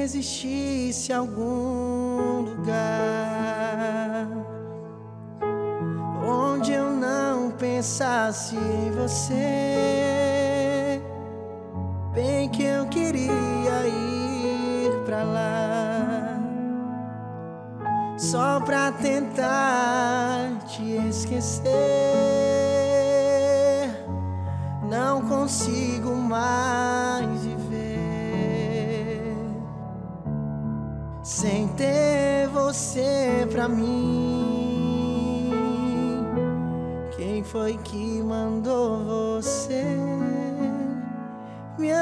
existisse algum lugar onde eu não pensasse em você, bem que eu queria ir pra lá, só pra tentar te esquecer. Não consigo mais viver sem ter você pra mim. Quem foi que mandou você me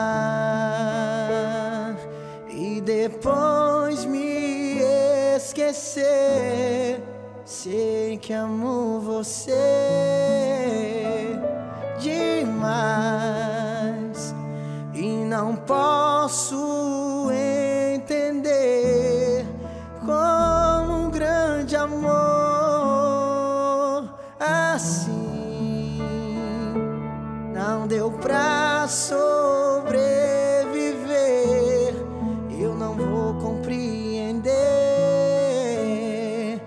amar e depois me esquecer? Sei que amo você demais e não posso entender como um grande amor assim não deu pra sobreviver. Eu não vou compreender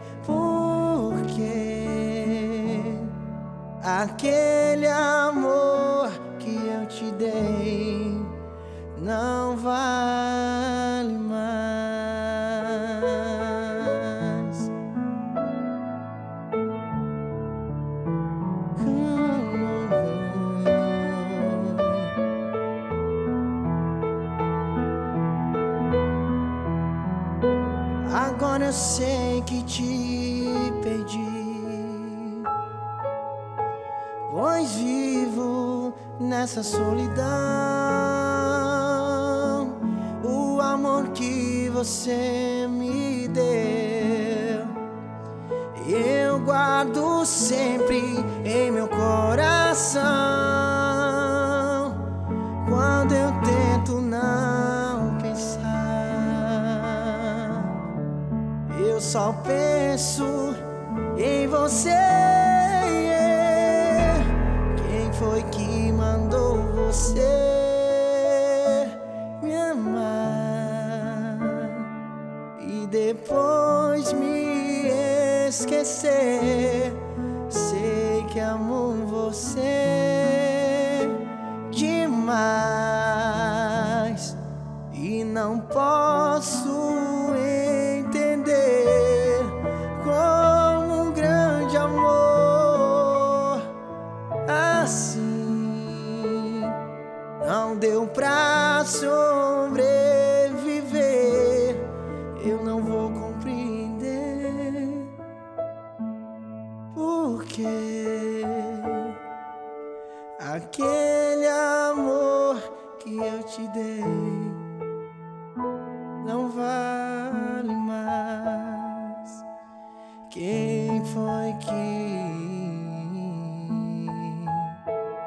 porque aquele amor que eu te dei não vale mais. Agora eu sei que te perdi, pois vivo nessa solidão. O amor que você me deu, eu guardo sempre em meu coração. Quando eu tento não pensar, eu só penso em você. Quem foi que mandou você me amar e depois me esquecer? Sei que amo você demais e não posso entender como um grande amor assim não deu pra sobreviver. Eu não vou compreender porque aquele amor que eu te dei não vale mais. Quem foi que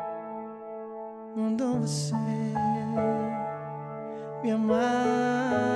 mandou você me amar?